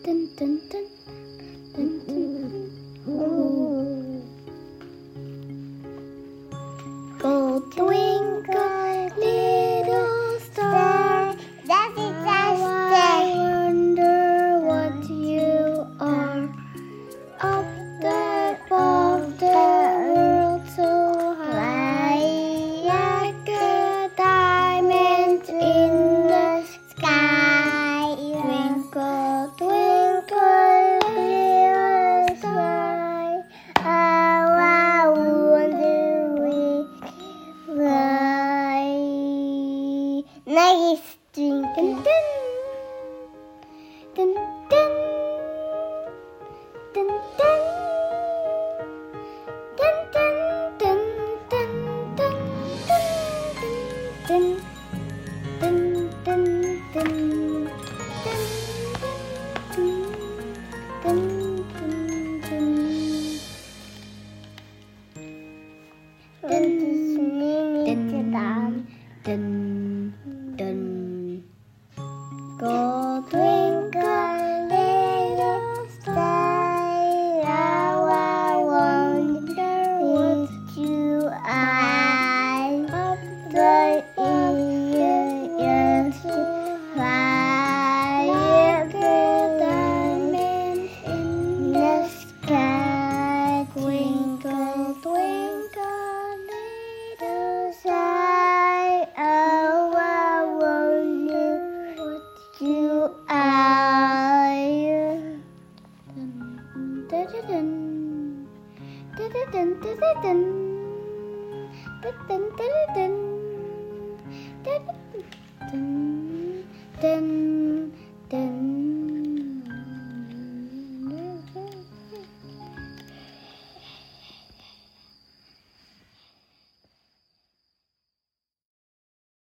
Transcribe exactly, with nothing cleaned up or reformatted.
dun, dun, dun, dun, dun. Ooh. Go twinkle, little star. That is How I wonder what you are. Up there above the world so high, like a diamond in the sky. twinkle, twinkle, little star. How I wonder why. Nice twinkle. Dun, dun, dun, dun, dun, dun, dun, dun, dun, dun, dun, dun, dun, dun, dun, dun, dun, dun. Go twinkle, little Star, how I wonder what you are. up The the ears fly like a a diamond in the the sky. twinkle, twinkle, little Sky, how I wonder what you are. dun, dun, dun, dun, dun, dun, dun, dun, dun, dun, dun, dun.